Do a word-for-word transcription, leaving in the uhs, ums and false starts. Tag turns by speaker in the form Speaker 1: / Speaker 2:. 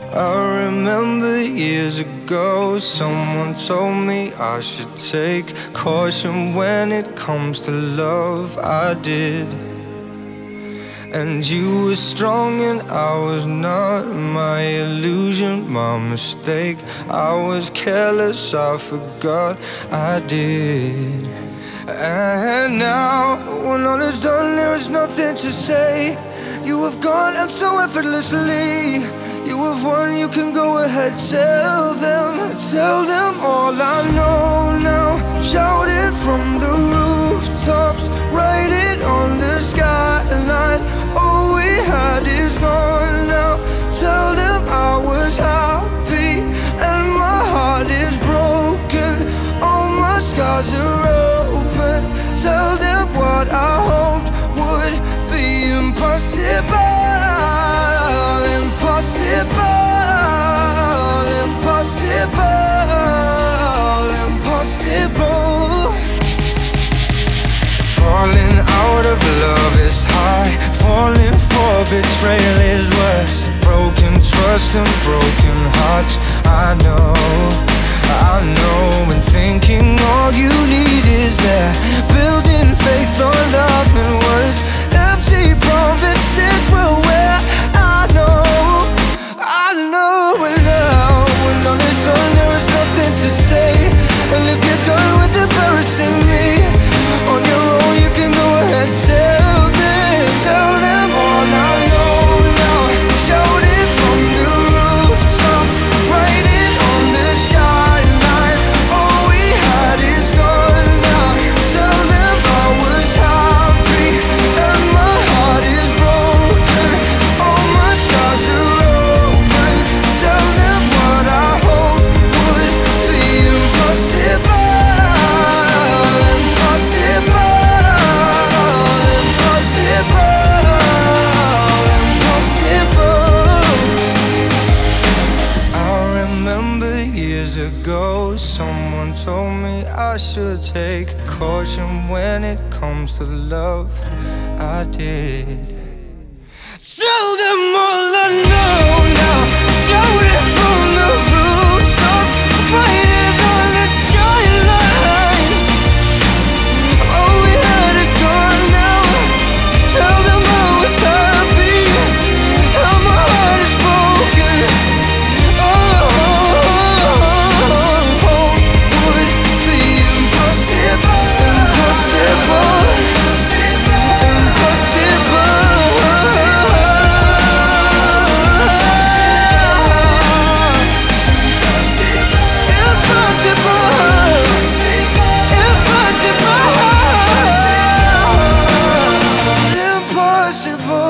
Speaker 1: I remember years ago, someone told me I should take caution when it comes to love. I did. And you were strong and I was not. My illusion, my mistake. I was careless, I forgot I did. And now, when all is done, there is nothing to say. You have gone and so effortlessly. You have won, you can go ahead, tell them. Tell them all I know now. Shout it from the rooftops, write it on the skyline. All we had is gone now. Tell them I was happy and my heart is broken. All my scars are open. Tell them what I hoped would be impossible. Impossible, impossible, impossible. Falling out of love is high. Falling for betrayal is worse. Broken trust and broken hearts. I know, I know. And thinking all you need is that. Building faith on nothing words. Empty promises will wear. I know, I know. And now, when all is done, there is nothing to say. And if you're done with embarrassing me on your own, you can go ahead, tell them. Tell them all I know now. Shout it from the rooftops, write it on the skyline. All we had is gone now. Tell them I was happy and my heart is broken. All my scars are open. Tell them what I hoped would be impossible. Ago, someone told me I should take caution when it comes to love. I did. Tell them all I know now. Shout it from the rooftops, write it on the skyline. All we had is gone now. Tell them I was happy and my heart is broken. Impossible.